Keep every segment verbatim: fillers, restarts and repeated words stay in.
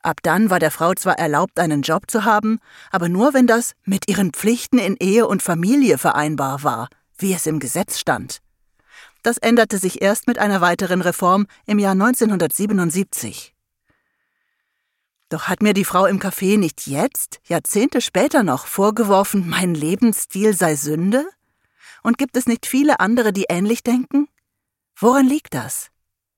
Ab dann war der Frau zwar erlaubt, einen Job zu haben, aber nur, wenn das mit ihren Pflichten in Ehe und Familie vereinbar war, wie es im Gesetz stand. Das änderte sich erst mit einer weiteren Reform im Jahr neunzehnhundertsiebenundsiebzig. Doch hat mir die Frau im Café nicht jetzt, Jahrzehnte später noch, vorgeworfen, mein Lebensstil sei Sünde? Und gibt es nicht viele andere, die ähnlich denken? Woran liegt das?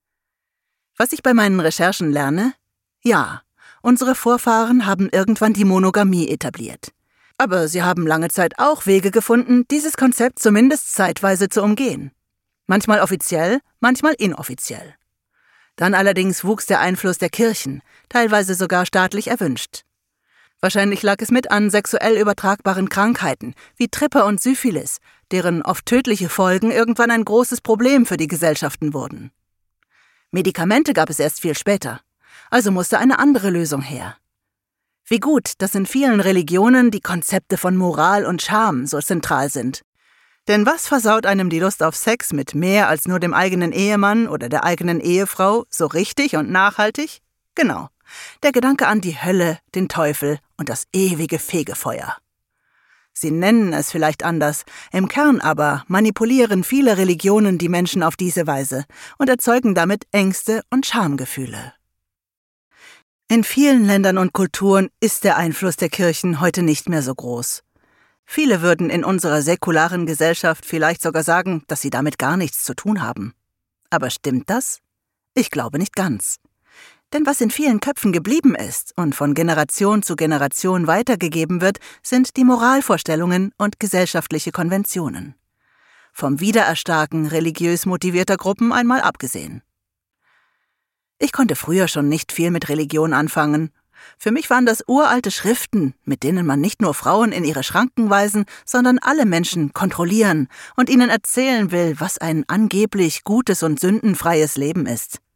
Was ich bei meinen Recherchen lerne? Ja, unsere Vorfahren haben irgendwann die Monogamie etabliert. Aber sie haben lange Zeit auch Wege gefunden, dieses Konzept zumindest zeitweise zu umgehen. Manchmal offiziell, manchmal inoffiziell. Dann allerdings wuchs der Einfluss der Kirchen, teilweise sogar staatlich erwünscht. Wahrscheinlich lag es mit an sexuell übertragbaren Krankheiten wie Tripper und Syphilis, deren oft tödliche Folgen irgendwann ein großes Problem für die Gesellschaften wurden. Medikamente gab es erst viel später, also musste eine andere Lösung her. Wie gut, dass in vielen Religionen die Konzepte von Moral und Scham so zentral sind. Denn was versaut einem die Lust auf Sex mit mehr als nur dem eigenen Ehemann oder der eigenen Ehefrau so richtig und nachhaltig? Genau, der Gedanke an die Hölle, den Teufel und das ewige Fegefeuer. Sie nennen es vielleicht anders, im Kern aber manipulieren viele Religionen die Menschen auf diese Weise und erzeugen damit Ängste und Schamgefühle. In vielen Ländern und Kulturen ist der Einfluss der Kirchen heute nicht mehr so groß. Viele würden in unserer säkularen Gesellschaft vielleicht sogar sagen, dass sie damit gar nichts zu tun haben. Aber stimmt das? Ich glaube nicht ganz. Denn was in vielen Köpfen geblieben ist und von Generation zu Generation weitergegeben wird, sind die Moralvorstellungen und gesellschaftliche Konventionen. Vom Wiedererstarken religiös motivierter Gruppen einmal abgesehen. Ich konnte früher schon nicht viel mit Religion anfangen. Für mich waren das uralte Schriften, mit denen man nicht nur Frauen in ihre Schranken weisen, sondern alle Menschen kontrollieren und ihnen erzählen will, was ein angeblich gutes und sündenfreies Leben ist.